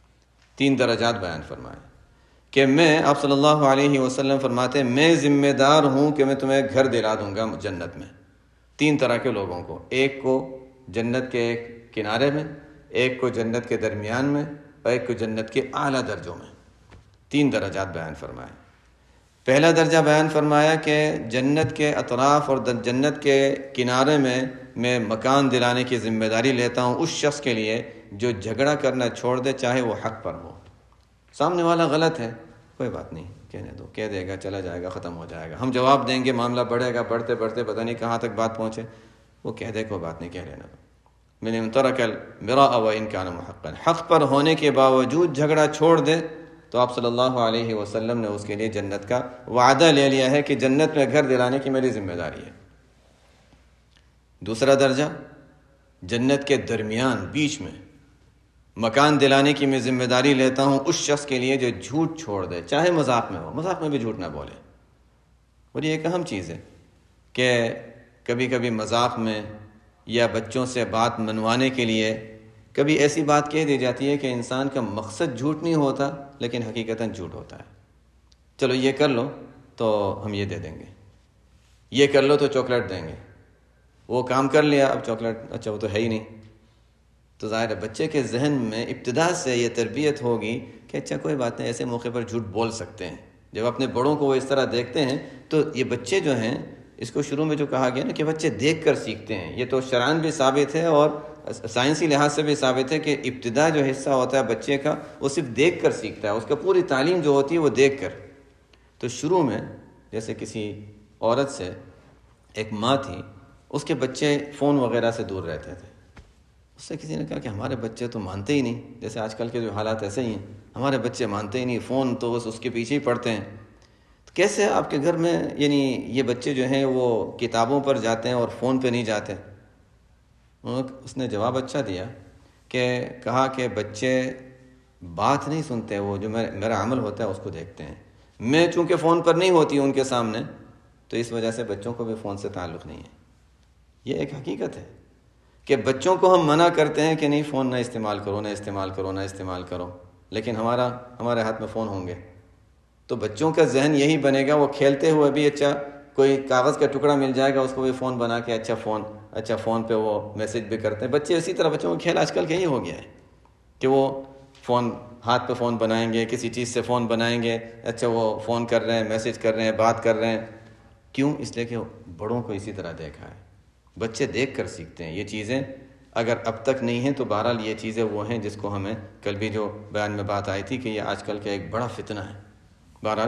تین درجات بیان فرمائے کہ میں، آپ صلی اللہ علیہ وسلم فرماتے ہیں، میں ذمہ دار ہوں کہ میں تمہیں گھر دلا دوں گا جنت میں، تین طرح کے لوگوں کو، ایک کو جنت کے ایک کنارے میں، ایک کو جنت کے درمیان میں، اور ایک کو جنت کے اعلیٰ درجوں میں۔ تین درجات بیان فرمائے۔ پہلا درجہ بیان فرمایا کہ جنت کے اطراف اور جنت کے کنارے میں میں مکان دلانے کی ذمہ داری لیتا ہوں اس شخص کے لیے جو جھگڑا کرنا چھوڑ دے، چاہے وہ حق پر ہو۔ سامنے والا غلط ہے، کوئی بات نہیں، کہنے دو، کہہ دے گا، چلا جائے گا، ختم ہو جائے گا، ہم جواب دیں گے، معاملہ بڑھے گا، بڑھتے بڑھتے پتہ نہیں کہاں تک بات پہنچے، وہ کہہ دے، کوئی بات نہیں، کہہ لینا دو۔ من ترک المراء وان کان محقا، حق پر ہونے کے باوجود جھگڑا چھوڑ دے تو آپ صلی اللہ علیہ وسلم نے اس کے لیے جنت کا وعدہ لے لیا ہے کہ جنت میں گھر دلانے کی میری ذمہ داری ہے۔ دوسرا درجہ، جنت کے درمیان بیچ میں مکان دلانے کی میں ذمہ داری لیتا ہوں اس شخص کے لیے جو جھوٹ چھوڑ دے، چاہے مذاق میں ہو، مذاق میں بھی جھوٹ نہ بولے۔ اور یہ ایک اہم چیز ہے کہ کبھی کبھی مذاق میں یا بچوں سے بات منوانے کے لیے کبھی ایسی بات کہہ دی جاتی ہے کہ انسان کا مقصد جھوٹ نہیں ہوتا لیکن حقیقتاً جھوٹ ہوتا ہے۔ چلو یہ کر لو تو ہم یہ دے دیں گے، یہ کر لو تو چاکلیٹ دیں گے، وہ کام کر لیا، اب چاکلیٹ، اچھا وہ تو ہے ہی نہیں۔ تو ظاہر ہے بچے کے ذہن میں ابتدا سے یہ تربیت ہوگی کہ اچھا کوئی بات نہیں، ایسے موقع پر جھوٹ بول سکتے ہیں۔ جب اپنے بڑوں کو وہ اس طرح دیکھتے ہیں تو یہ بچے جو ہیں، اس کو شروع میں جو کہا گیا نا کہ بچے دیکھ کر سیکھتے ہیں، یہ تو شرعاً بھی ثابت ہے اور سائنسی لحاظ سے بھی ثابت ہے کہ ابتدا جو حصہ ہوتا ہے بچے کا وہ صرف دیکھ کر سیکھتا ہے، اس کا پوری تعلیم جو ہوتی ہے وہ دیکھ کر۔ تو شروع میں جیسے کسی عورت سے ایک ماں تھی، اس کے بچے فون وغیرہ سے دور رہتے تھے، اس سے کسی نے کہا کہ ہمارے بچے تو مانتے ہی نہیں، جیسے آج کل کے جو حالات ایسے ہی ہیں، ہمارے بچے مانتے ہی نہیں، فون تو بس اس کے پیچھے ہی پڑتے ہیں، تو کیسے آپ کے گھر میں یعنی یہ بچے جو ہیں وہ کتابوں پر جاتے ہیں اور فون پہ نہیں جاتے؟ اس نے جواب اچھا دیا کہ کہا کہ بچے بات نہیں سنتے، وہ جو میرا عمل ہوتا ہے اس کو دیکھتے ہیں، میں چونکہ فون پر نہیں ہوتی ہوں ان کے سامنے، تو اس وجہ سے بچوں کو بھی فون سے تعلق نہیں ہے۔ یہ ایک حقیقت ہے کہ بچوں کو ہم منع کرتے ہیں کہ نہیں فون نہ استعمال کرو، نہ استعمال کرو، نہ استعمال کرو، لیکن ہمارا ہمارے ہاتھ میں فون ہوں گے تو بچوں کا ذہن یہی بنے گا، وہ کھیلتے ہوئے بھی اچھا کوئی کاغذ کا ٹکڑا مل جائے گا اس کو بھی فون بنا کے اچھا فون اچھا فون پہ وہ میسج بھی کرتے ہیں بچے۔ اسی طرح بچوں کا کھیل آج کل کا یہی ہو گیا ہے کہ وہ فون ہاتھ پہ فون بنائیں گے، کسی چیز سے فون بنائیں گے، اچھا وہ فون کر رہے ہیں، میسج کر رہے ہیں، بات کر رہے ہیں۔ کیوں؟ اس لیے کہ بڑوں کو اسی طرح دیکھا ہے، بچے دیکھ کر سیکھتے ہیں۔ یہ چیزیں اگر اب تک نہیں ہیں تو بہرحال یہ چیزیں وہ ہیں جس کو ہمیں کل بھی جو بیان میں بات آئی تھی کہ یہ آج کل کا ایک بڑا فتنہ ہے۔ بہرحال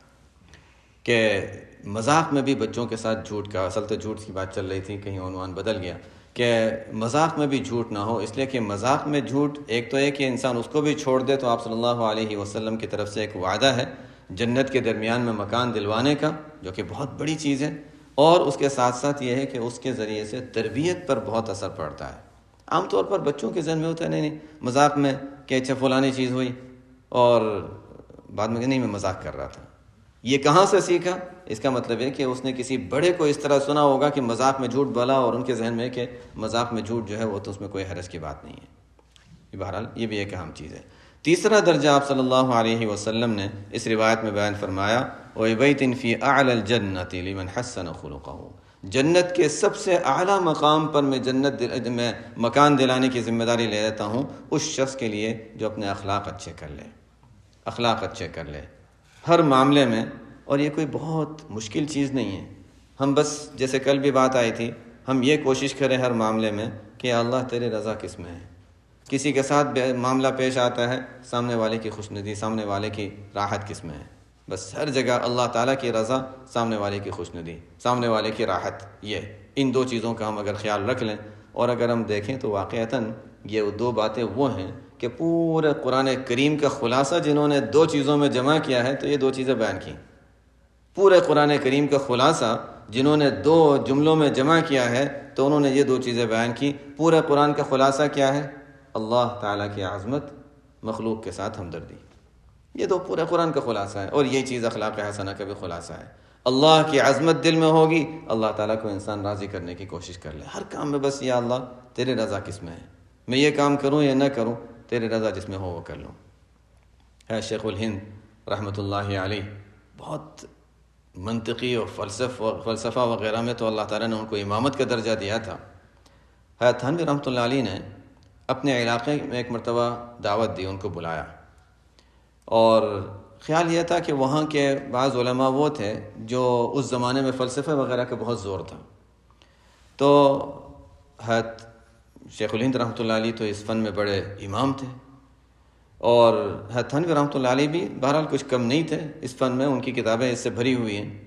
کہ مذاق میں بھی بچوں کے ساتھ جھوٹ کا، اصل تو جھوٹ کی بات چل رہی تھی، کہیں عنوان بدل گیا، کہ مذاق میں بھی جھوٹ نہ ہو، اس لیے کہ مذاق میں جھوٹ ایک تو ہے کہ انسان اس کو بھی چھوڑ دے، تو آپ صلی اللہ علیہ وسلم کی طرف سے ایک وعدہ ہے جنت کے درمیان میں مکان دلوانے کا، جو کہ بہت بڑی چیز ہے، اور اس کے ساتھ ساتھ یہ ہے کہ اس کے ذریعے سے تربیت پر بہت اثر پڑتا ہے۔ عام طور پر بچوں کے ذہن میں ہوتا ہے نہیں نہیں مذاق میں کہ اچھا فلانی چیز ہوئی اور بعد میں کہ نہیں میں مذاق کر رہا تھا۔ یہ کہاں سے سیکھا؟ اس کا مطلب ہے کہ اس نے کسی بڑے کو اس طرح سنا ہوگا کہ مذاق میں جھوٹ بولا، اور ان کے ذہن میں کہ مذاق میں جھوٹ جو ہے وہ تو اس میں کوئی حرج کی بات نہیں ہے۔ بہرحال یہ بھی ایک اہم چیز ہے۔ تیسرا درجہ آپ صلی اللہ علیہ وسلم نے اس روایت میں بیان فرمایا، وَبَيْتٍ فِي أَعْلَى الْجَنَّةِ لِمَنْ حَسَّنَ خُلُقَهُ، جنت کے سب سے اعلیٰ مقام پر میں جنت دل میں مکان دلانے کی ذمہ داری لے لیتا ہوں اس شخص کے لیے جو اپنے اخلاق اچھے کر لے، اخلاق اچھے کر لے ہر معاملے میں۔ اور یہ کوئی بہت مشکل چیز نہیں ہے، ہم بس جیسے کل بھی بات آئی تھی، ہم یہ کوشش کریں ہر معاملے میں کہ اللہ تیرے رضا کس میں ہے۔ کسی کے ساتھ معاملہ پیش آتا ہے، سامنے والے کی خوشنودی، سامنے والے کی راحت کس میں ہے، بس ہر جگہ اللہ تعالیٰ کی رضا، سامنے والے کی خوشنودی، سامنے والے کی راحت، یہ ان دو چیزوں کا ہم اگر خیال رکھ لیں، اور اگر ہم دیکھیں تو واقعتاً یہ دو باتیں وہ ہیں کہ پورے قرآن کریم کا خلاصہ جنہوں نے دو چیزوں میں جمع کیا ہے تو یہ دو چیزیں بیان کی۔ پورے قرآن کریم کا خلاصہ جنہوں نے دو جملوں میں جمع کیا ہے تو انہوں نے یہ دو چیزیں بیان کی۔ پورے قرآن کا خلاصہ کیا ہے؟ اللہ تعالیٰ کی عظمت، مخلوق کے ساتھ ہمدردی، یہ تو پورے قرآن کا خلاصہ ہے، اور یہ چیز اخلاق حسنہ کا بھی خلاصہ ہے۔ اللہ کی عظمت دل میں ہوگی، اللہ تعالیٰ کو انسان راضی کرنے کی کوشش کر لے ہر کام میں، بس یا اللہ تیرے رضا کس میں ہے، میں یہ کام کروں یا نہ کروں، تیرے رضا جس میں ہو وہ کر لوں۔ ہے شیخ الہند رحمۃ اللہ علیہ بہت منطقی اور فلسف فلسفہ وغیرہ میں تو اللہ تعالیٰ نے ان کو امامت کا درجہ دیا تھا۔ حضرت تھانوی رحمۃ اللہ علیہ نے اپنے علاقے میں ایک مرتبہ دعوت دی، ان کو بلایا، اور خیال یہ تھا کہ وہاں کے بعض علماء وہ تھے جو اس زمانے میں فلسفے وغیرہ کا بہت زور تھا، تو حضرت شیخ الہند رحمۃ اللہ علیہ تو اس فن میں بڑے امام تھے، اور حضرت تھانوی رحمۃ اللہ علیہ بھی بہرحال کچھ کم نہیں تھے اس فن میں، ان کی کتابیں اس سے بھری ہوئی ہیں۔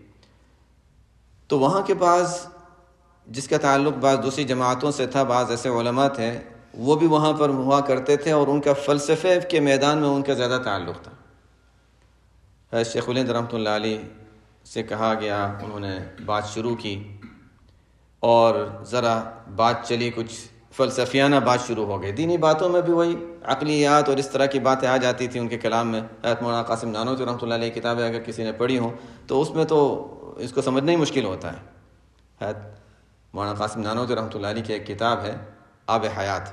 تو وہاں کے بعض جس کا تعلق بعض دوسری جماعتوں سے تھا، بعض ایسے علماء تھے وہ بھی وہاں پر ہوا کرتے تھے، اور ان کا فلسفے کے میدان میں ان کا زیادہ تعلق تھا۔ حضرت شیخ الہند رحمۃ اللہ علیہ سے کہا گیا، انہوں نے بات شروع کی، اور ذرا بات چلی، کچھ فلسفیانہ بات شروع ہو گئی، دینی باتوں میں بھی وہی عقلیات اور اس طرح کی باتیں آ جاتی تھیں ان کے کلام میں۔ حضرت مولانا قاسم نانوتوی رحمۃ اللہ علیہ کی کتابیں اگر کسی نے پڑھی ہوں تو اس میں تو اس کو سمجھنا ہی مشکل ہوتا ہے۔ حضرت مولانا قاسم نانوتوی رحمۃ اللہ علیہ کی ایک کتاب ہے آب حیات،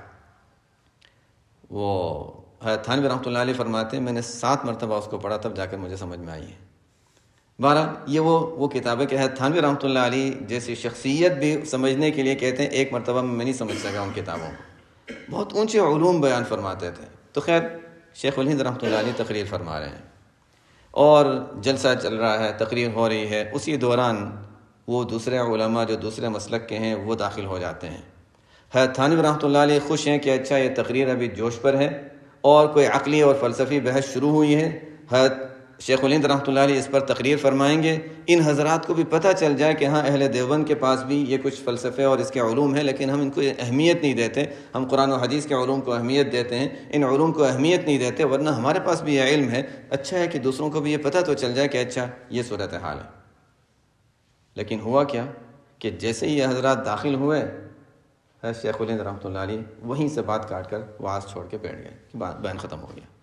وہ حضرت تھانوی رحمۃ اللہ علیہ فرماتے ہیں میں نے سات مرتبہ اس کو پڑھا تب جا کر مجھے سمجھ میں آئی ہے۔ بہرحال یہ وہ وہ کتابیں کہ حضرت تھانوی رحمۃ اللہ علیہ جیسی شخصیت بھی سمجھنے کے لیے کہتے ہیں ایک مرتبہ میں نہیں سمجھ سکا ان کتابوں کو، بہت اونچے علوم بیان فرماتے تھے۔ تو خیر شیخ الہند رحمۃ اللہ علیہ تقریر فرما رہے ہیں، اور جلسہ چل رہا ہے، تقریر ہو رہی ہے، اسی دوران وہ دوسرے علماء جو دوسرے مسلک کے ہیں وہ داخل ہو جاتے ہیں۔ حضرت تھانوی رحمۃ اللہ علیہ خوش ہیں کہ اچھا یہ تقریر ابھی جوش پر ہے اور کوئی عقلی اور فلسفی بحث شروع ہوئی ہے، حضرت شیخ الہند رحمۃ اللہ علیہ اس پر تقریر فرمائیں گے، ان حضرات کو بھی پتہ چل جائے کہ ہاں اہل دیوبند کے پاس بھی یہ کچھ فلسفے اور اس کے علوم ہیں، لیکن ہم ان کو اہمیت نہیں دیتے، ہم قرآن و حدیث کے علوم کو اہمیت دیتے ہیں، ان علوم کو اہمیت نہیں دیتے، ورنہ ہمارے پاس بھی یہ علم ہے، اچھا ہے کہ دوسروں کو بھی یہ پتہ تو چل جائے کہ اچھا یہ صورتحال ہے۔ لیکن ہوا کیا کہ جیسے ہی یہ حضرات داخل ہوئے، شیخ الہند رحمۃ اللہ علیہ وہیں سے بات کاٹ کر وعظ چھوڑ کے بیٹھ گئے کہ بیان ختم ہو گیا۔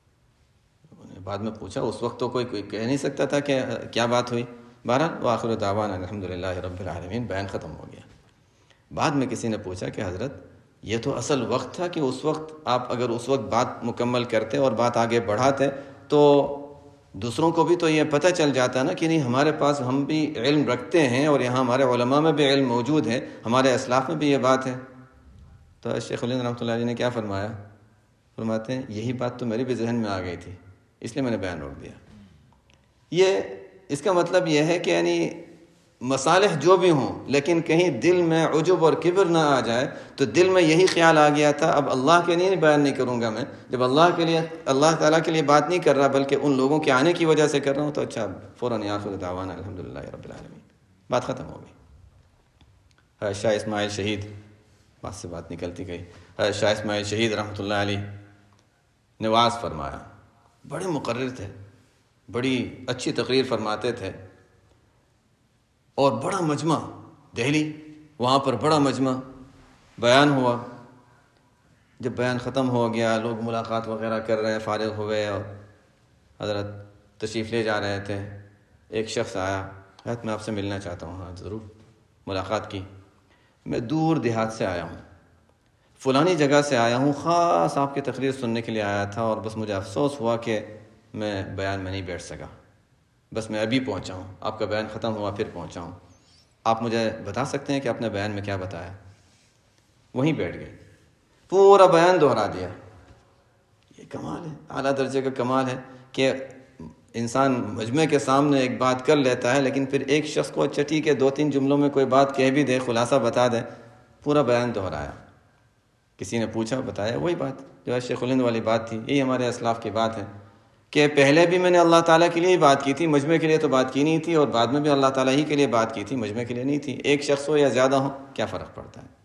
بعد میں پوچھا، اس وقت تو کوئی کوئی کہہ نہیں سکتا تھا کہ کیا بات ہوئی۔ بہرحال وآخر دعوانا الحمدللہ رب العالمین، بیان ختم ہو گیا۔ بعد میں کسی نے پوچھا کہ حضرت یہ تو اصل وقت تھا کہ اس وقت آپ اگر اس وقت بات مکمل کرتے اور بات آگے بڑھاتے تو دوسروں کو بھی تو یہ پتہ چل جاتا نا کہ نہیں ہمارے پاس ہم بھی علم رکھتے ہیں اور یہاں ہمارے علماء میں بھی علم موجود ہے، ہمارے اسلاف میں بھی یہ بات ہے۔ تو شیخ الہند رحمۃ اللہ علیہ نے کیا فرمایا؟ فرماتے ہیں یہی بات تو میرے بھی ذہن میں آ گئی تھی، اس لیے میں نے بیان روک دیا۔ یہ اس کا مطلب یہ ہے کہ یعنی مصالح جو بھی ہوں لیکن کہیں دل میں عجب اور کبر نہ آ جائے، تو دل میں یہی خیال آ گیا تھا اب اللہ کے لیے بیان نہیں کروں گا، میں جب اللہ کے لیے اللہ تعالیٰ کے لیے بات نہیں کر رہا بلکہ ان لوگوں کے آنے کی وجہ سے کر رہا ہوں، تو اچھا فوراً آخر دعوانا الحمدللہ رب العالمین، بات ختم ہو گئی۔ شاہ اسماعیل شہید، بات سے بات نکلتی گئی، شاہ اسماعیل شہید رحمۃ اللہ علیہ نے وعظ فرمایا، بڑے مقرر تھے، بڑی اچھی تقریر فرماتے تھے، اور بڑا مجمع دہلی، وہاں پر بڑا مجمع بیان ہوا۔ جب بیان ختم ہو گیا، لوگ ملاقات وغیرہ کر رہے، فارغ ہو گئے اور حضرت تشریف لے جا رہے تھے، ایک شخص آیا، حضرت میں آپ سے ملنا چاہتا ہوں۔ ہاں ضرور، ملاقات کی۔ میں دور دیہات سے آیا ہوں، فلانی جگہ سے آیا ہوں، خاص آپ کی تقریر سننے کے لیے آیا تھا، اور بس مجھے افسوس ہوا کہ میں بیان میں نہیں بیٹھ سکا، بس میں ابھی پہنچا ہوں، آپ کا بیان ختم ہوا پھر پہنچا ہوں، آپ مجھے بتا سکتے ہیں کہ آپ نے بیان میں کیا بتایا؟ وہیں بیٹھ گئے، پورا بیان دہرا دیا۔ یہ کمال ہے، اعلیٰ درجے کا کمال ہے کہ انسان مجمع کے سامنے ایک بات کر لیتا ہے، لیکن پھر ایک شخص کو اچھا ٹھیک ہے دو تین جملوں میں کوئی بات کہہ بھی دے، خلاصہ بتا دے، پورا بیان دہرایا۔ کسی نے پوچھا، بتایا وہی بات جو ہے شیخ الہند والی بات تھی، یہی ہمارے اسلاف کی بات ہے کہ پہلے بھی میں نے اللہ تعالیٰ کے لیے ہی بات کی تھی، مجمع کے لیے تو بات کی نہیں تھی، اور بعد میں بھی اللہ تعالیٰ ہی کے لیے بات کی تھی، مجمع کے لیے نہیں تھی۔ ایک شخص ہو یا زیادہ ہو کیا فرق پڑتا ہے؟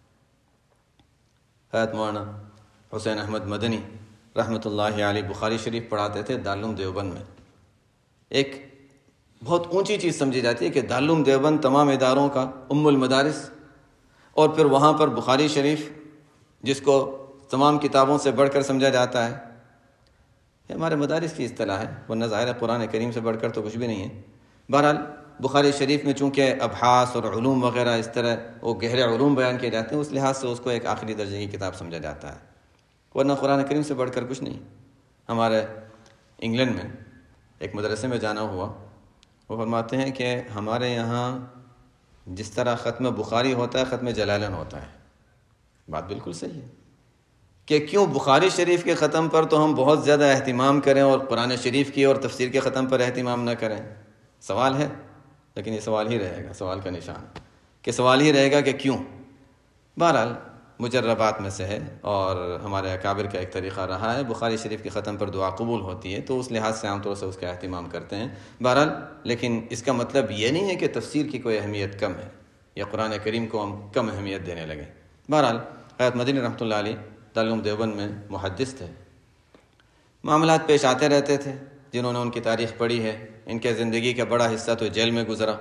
حضرت مولانا حسین احمد مدنی رحمۃ اللہ علیہ بخاری شریف پڑھاتے تھے دارالعلوم دیوبند میں۔ ایک بہت اونچی چیز سمجھی جاتی ہے کہ دارالعلوم دیوبند تمام اداروں کا ام المدارس، اور پھر وہاں پر بخاری شریف جس کو تمام کتابوں سے بڑھ کر سمجھا جاتا ہے، یہ ہمارے مدارس کی اصطلاح ہے، ورنہ ظاہر قرآن کریم سے بڑھ کر تو کچھ بھی نہیں ہے۔ بہرحال بخاری شریف میں چونکہ ابحاث اور علوم وغیرہ اس طرح وہ گہرے علوم بیان کیے جاتے ہیں، اس لحاظ سے اس کو ایک آخری درجے کی کتاب سمجھا جاتا ہے، ورنہ قرآن کریم سے بڑھ کر کچھ نہیں۔ ہمارے انگلینڈ میں ایک مدرسے میں جانا ہوا، وہ فرماتے ہیں کہ ہمارے یہاں جس طرح ختم بخاری ہوتا ہے ختم جلالین ہوتا ہے۔ بات بالکل صحیح ہے کہ کیوں بخاری شریف کے ختم پر تو ہم بہت زیادہ اہتمام کریں اور قرآن شریف کی اور تفسیر کے ختم پر اہتمام نہ کریں؟ سوال ہے، لیکن یہ سوال ہی رہے گا، سوال کا نشان کہ سوال ہی رہے گا کہ کیوں۔ بہرحال مجربات میں سے ہے، اور ہمارے اکابر کا ایک طریقہ رہا ہے، بخاری شریف کے ختم پر دعا قبول ہوتی ہے، تو اس لحاظ سے عام طور سے اس کا اہتمام کرتے ہیں۔ بہرحال لیکن اس کا مطلب یہ نہیں ہے کہ تفسیر کی کوئی اہمیت کم ہے یا قرآن کریم کو ہم کم اہمیت دینے لگے۔ بہرحال حضرت مدنی رحمۃ اللہ علیہ دارالعلوم دیوبند میں محدث تھے، معاملات پیش آتے رہتے تھے، جنہوں نے ان کی تاریخ پڑھی ہے، ان کے زندگی کا بڑا حصہ تو جیل میں گزرا۔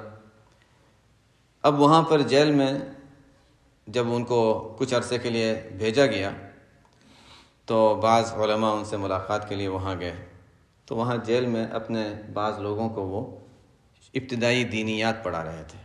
اب وہاں پر جیل میں جب ان کو کچھ عرصے کے لیے بھیجا گیا تو بعض علماء ان سے ملاقات کے لیے وہاں گئے، تو وہاں جیل میں اپنے بعض لوگوں کو وہ ابتدائی دینیات پڑھا رہے تھے۔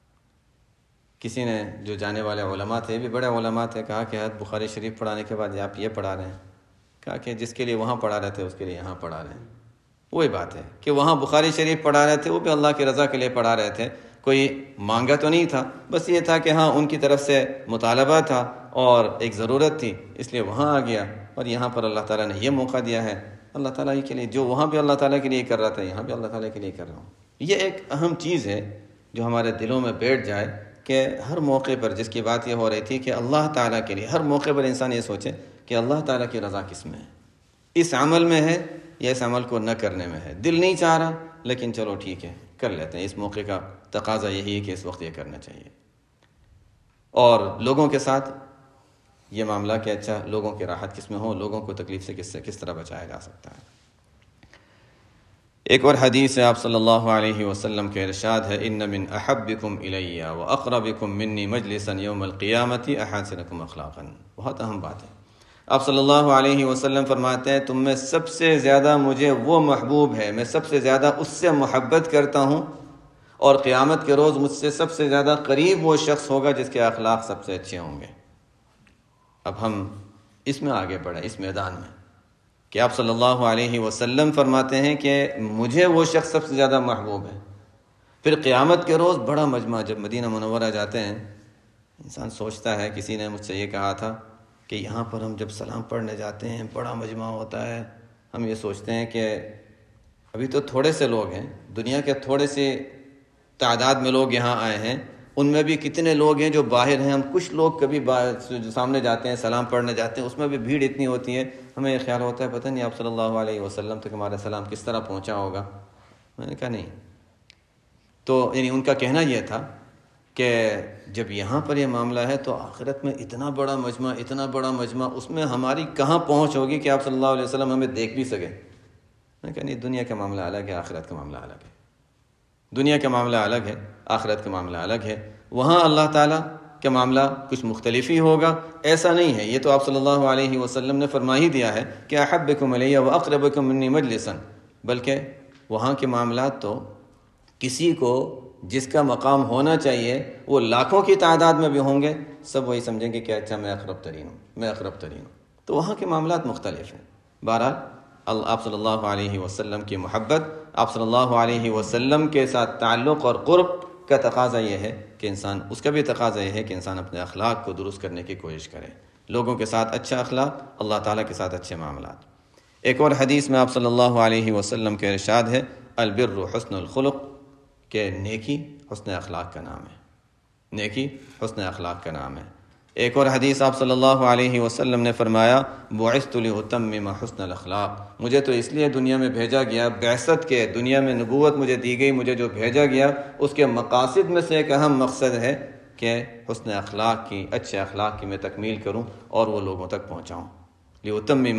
کسی نے جو جانے والے علماء تھے، بھی بڑے علماء تھے، کہا کہ حضرت بخاری شریف پڑھانے کے بعد آپ یہ پڑھا رہے ہیں؟ کہا کہ جس کے لیے وہاں پڑھا رہے تھے اس کے لیے یہاں پڑھا رہے ہیں۔ وہی بات ہے کہ وہاں بخاری شریف پڑھا رہے تھے، وہ بھی اللہ کی رضا کے لیے پڑھا رہے تھے، کوئی مانگا تو نہیں تھا، بس یہ تھا کہ ہاں ان کی طرف سے مطالبہ تھا اور ایک ضرورت تھی، اس لیے وہاں آ گیا، اور یہاں پر اللہ تعالیٰ نے یہ موقع دیا ہے، اللہ تعالیٰ ہی کے لیے، جو وہاں بھی اللہ تعالیٰ کے لیے کر رہا تھا یہاں بھی اللہ تعالیٰ کے لیے کر رہا ہوں۔ یہ ایک اہم چیز ہے جو ہمارے دلوں میں بیٹھ جائے کہ ہر موقع پر جس کی بات یہ ہو رہی تھی کہ اللہ تعالیٰ کے لیے ہر موقع پر انسان یہ سوچے کہ اللہ تعالیٰ کی رضا کس میں ہے، اس عمل میں ہے یا اس عمل کو نہ کرنے میں ہے. دل نہیں چاہ رہا لیکن چلو ٹھیک ہے کر لیتے ہیں، اس موقع کا تقاضا یہی ہے کہ اس وقت یہ کرنا چاہیے. اور لوگوں کے ساتھ یہ معاملہ کہ اچھا لوگوں کی راحت کس میں ہو، لوگوں کو تکلیف سے کس سے کس طرح بچایا جا سکتا ہے. ایک اور حدیث ہے آپ صلی اللہ علیہ وسلم کے ارشاد ہے ان من احبکم الی واقربکم منی مجلسا یوم القیامت احسنکم اخلاقا. بہت اہم بات ہے. آپ صلی اللہ علیہ وسلم فرماتے ہیں تم میں سب سے زیادہ مجھے وہ محبوب ہے، میں سب سے زیادہ اس سے محبت کرتا ہوں، اور قیامت کے روز مجھ سے سب سے زیادہ قریب وہ شخص ہوگا جس کے اخلاق سب سے اچھے ہوں گے. اب ہم اس میں آگے بڑھیں اس میدان میں کہ آپ صلی اللہ علیہ وسلم فرماتے ہیں کہ مجھے وہ شخص سب سے زیادہ محبوب ہے. پھر قیامت کے روز بڑا مجمع، جب مدینہ منورہ جاتے ہیں انسان سوچتا ہے، کسی نے مجھ سے یہ کہا تھا کہ یہاں پر ہم جب سلام پڑھنے جاتے ہیں بڑا مجمع ہوتا ہے، ہم یہ سوچتے ہیں کہ ابھی تو تھوڑے سے لوگ ہیں، دنیا کے تھوڑے سے تعداد میں لوگ یہاں آئے ہیں، ان میں بھی کتنے لوگ ہیں جو باہر ہیں. ہم کچھ لوگ کبھی جو سامنے جاتے ہیں سلام پڑھنے جاتے ہیں، اس میں بھی بھیڑ اتنی ہوتی ہے، ہمیں یہ خیال ہوتا ہے پتہ نہیں آپ صلی اللہ علیہ وسلم تک ہمارا سلام کس طرح پہنچا ہوگا. میں نے کہا نہیں. تو یعنی ان کا کہنا یہ تھا کہ جب یہاں پر یہ معاملہ ہے تو آخرت میں اتنا بڑا مجمع اتنا بڑا مجمع اس میں ہماری کہاں پہنچ ہوگی کہ آپ صلی اللہ علیہ وسلم ہمیں دیکھ بھی سکے. میں نے کہا نہیں، دنیا کا معاملہ الگ ہے، آخرت کا معاملہ الگ ہے. دنیا کا معاملہ الگ ہے، آخرت کا معاملہ الگ ہے. وہاں اللہ تعالیٰ کا معاملہ کچھ مختلف ہی ہوگا. ایسا نہیں ہے، یہ تو آپ صلی اللہ علیہ وسلم نے فرما ہی دیا ہے کہ احبکم الی واقربکم منی مجلسا، بلکہ وہاں کے معاملات تو کسی کو جس کا مقام ہونا چاہیے وہ لاکھوں کی تعداد میں بھی ہوں گے، سب وہی سمجھیں گے کہ اچھا میں اقرب ترین ہوں میں اقرب ترین ہوں تو وہاں کے معاملات مختلف ہیں. بہرحال آپ صلی اللہ علیہ وسلم کی محبت، آپ صلی اللہ علیہ وسلم کے ساتھ تعلق اور قرب کا تقاضا یہ ہے کہ انسان اس کا بھی تقاضا یہ ہے کہ انسان اپنے اخلاق کو درست کرنے کی کوشش کرے، لوگوں کے ساتھ اچھا اخلاق، اللہ تعالیٰ کے ساتھ اچھے معاملات. ایک اور حدیث میں آپ صلی اللہ علیہ وسلم کے ارشاد ہے البر حسن الخلق، کہ نیکی حسن اخلاق کا نام ہے، نیکی حسن اخلاق کا نام ہے. ایک اور حدیث آپ صلی اللہ علیہ وسلم نے فرمایا بعثت لأتمم حسن الاخلاق، مجھے تو اس لیے دنیا میں بھیجا گیا، بعثت کے دنیا میں نبوت مجھے دی گئی، مجھے جو بھیجا گیا اس کے مقاصد میں سے ایک اہم مقصد ہے کہ حسن اخلاق کی، اچھے اخلاق کی میں تکمیل کروں اور وہ لوگوں تک پہنچاؤں. لأتمم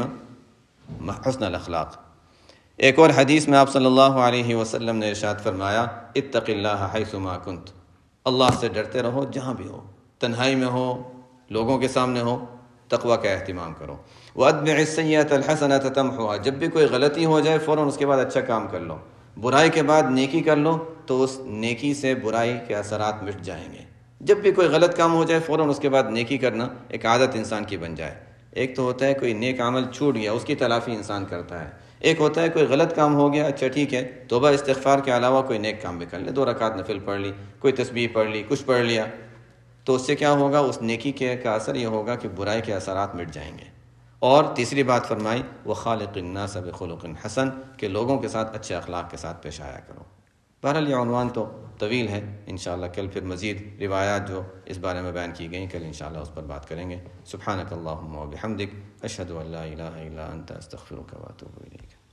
حسن الاخلاق. ایک اور حدیث میں آپ صلی اللہ علیہ وسلم نے ارشاد فرمایا اتق اللہ حیث ما کنت، اللہ سے ڈرتے رہو جہاں بھی ہو، تنہائی میں ہو، لوگوں کے سامنے ہو، تقوی کا اہتمام کرو. وَأَتْبِعِ السَّيِّئَةَ الْحَسَنَةَ تَمْحُوهَا، جب بھی کوئی غلطی ہو جائے فوراً اس کے بعد اچھا کام کر لو، برائی کے بعد نیکی کر لو تو اس نیکی سے برائی کے اثرات مٹ جائیں گے. جب بھی کوئی غلط کام ہو جائے فوراً اس کے بعد نیکی کرنا ایک عادت انسان کی بن جائے. ایک تو ہوتا ہے کوئی نیک عمل چھوٹ گیا اس کی تلافی انسان کرتا ہے، ایک ہوتا ہے کوئی غلط کام ہو گیا، اچھا ٹھیک ہے توبہ استغفار کے علاوہ کوئی نیک کام بھی کر لے، دو رکعت نفل پڑھ لی، کوئی تسبیح پڑھ لی، کچھ پڑھ لیا، تو اس سے کیا ہوگا، اس نیکی کے کا اثر یہ ہوگا کہ برائی کے اثرات مٹ جائیں گے. اور تیسری بات فرمائی وَخَالِقِ النَّاسَ بِخُلُقٍ حَسَن، کہ لوگوں کے ساتھ اچھے اخلاق کے ساتھ پیش آیا کرو. بہرحال یہ عنوان تو طویل ہے، انشاءاللہ کل پھر مزید روایات جو اس بارے میں بیان کی گئیں کل انشاءاللہ اس پر بات کریں گے. سبحانک اللہم و بحمدک اشہد ان لا الہ الا انت استغفرک و اتوب الیک.